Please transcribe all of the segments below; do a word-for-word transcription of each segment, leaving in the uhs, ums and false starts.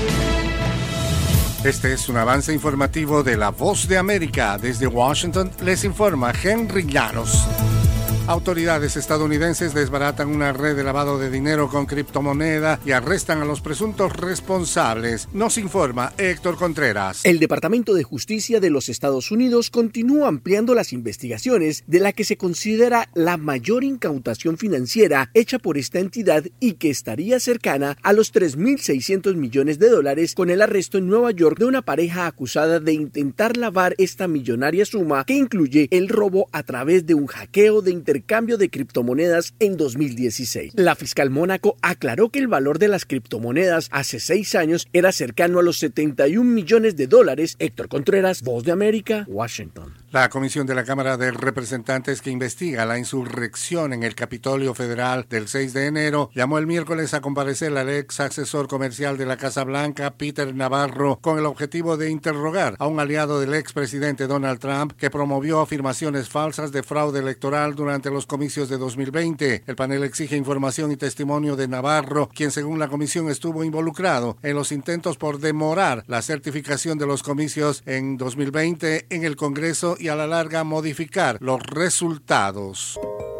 Este es un avance informativo de La Voz de América. Desde Washington les informa Henry Llanos. Autoridades estadounidenses desbaratan una red de lavado de dinero con criptomoneda y arrestan a los presuntos responsables. Nos informa Héctor Contreras. El Departamento de Justicia de los Estados Unidos continúa ampliando las investigaciones de la que se considera la mayor incautación financiera hecha por esta entidad y que estaría cercana a los tres mil seiscientos millones de dólares, con el arresto en Nueva York de una pareja acusada de intentar lavar esta millonaria suma, que incluye el robo a través de un hackeo de internet cambio de criptomonedas en dos mil dieciséis. La fiscal Mónaco aclaró que el valor de las criptomonedas hace seis años era cercano a los setenta y un millones de dólares. Héctor Contreras, Voz de América, Washington. La Comisión de la Cámara de Representantes que investiga la insurrección en el Capitolio Federal del seis de enero llamó el miércoles a comparecer al ex asesor comercial de la Casa Blanca, Peter Navarro, con el objetivo de interrogar a un aliado del expresidente Donald Trump que promovió afirmaciones falsas de fraude electoral durante los comicios de dos mil veinte. El panel exige información y testimonio de Navarro, quien según la comisión estuvo involucrado en los intentos por demorar la certificación de los comicios en dos mil veinte en el Congreso y a la larga modificar los resultados.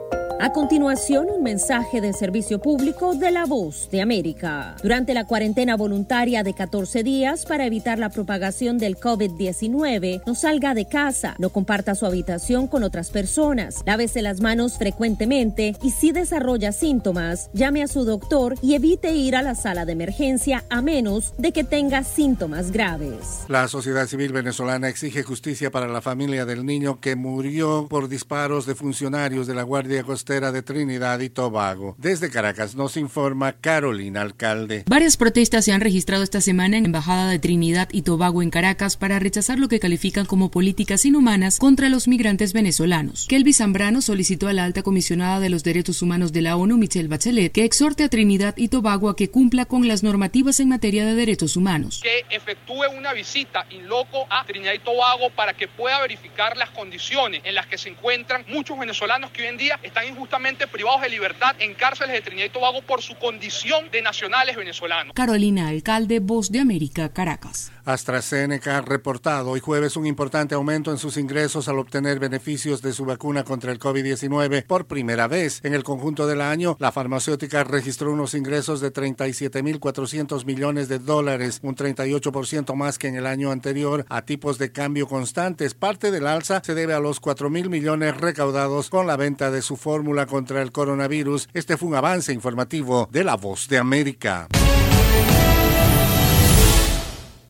A continuación, un mensaje de servicio público de La Voz de América. Durante la cuarentena voluntaria de catorce días para evitar la propagación del COVID diecinueve, no salga de casa, no comparta su habitación con otras personas, lávese las manos frecuentemente y si desarrolla síntomas, llame a su doctor y evite ir a la sala de emergencia a menos de que tenga síntomas graves. La sociedad civil venezolana exige justicia para la familia del niño que murió por disparos de funcionarios de la Guardia Costera de Trinidad y Tobago. Desde Caracas nos informa Carolina Alcalde. Varias protestas se han registrado esta semana en la Embajada de Trinidad y Tobago en Caracas para rechazar lo que califican como políticas inhumanas contra los migrantes venezolanos. Kelby Zambrano solicitó a la alta comisionada de los derechos humanos de la ONU, Michelle Bachelet, que exhorte a Trinidad y Tobago a que cumpla con las normativas en materia de derechos humanos. Que efectúe una visita in loco a Trinidad y Tobago para que pueda verificar las condiciones en las que se encuentran muchos venezolanos que hoy en día están injustamente privados de libertad en cárceles de Trinidad y Tobago por su condición de nacionales venezolanos. Carolina Alcalde, Voz de América, Caracas. AstraZeneca ha reportado hoy jueves un importante aumento en sus ingresos al obtener beneficios de su vacuna contra el COVID diecinueve por primera vez. En el conjunto del año, la farmacéutica registró unos ingresos de treinta y siete mil cuatrocientos millones de dólares, un treinta y ocho por ciento más que en el año anterior a tipos de cambio constantes. Parte del alza se debe a los cuatro mil millones recaudados con la venta de su fórmula contra el coronavirus. Este fue un avance informativo de La Voz de América.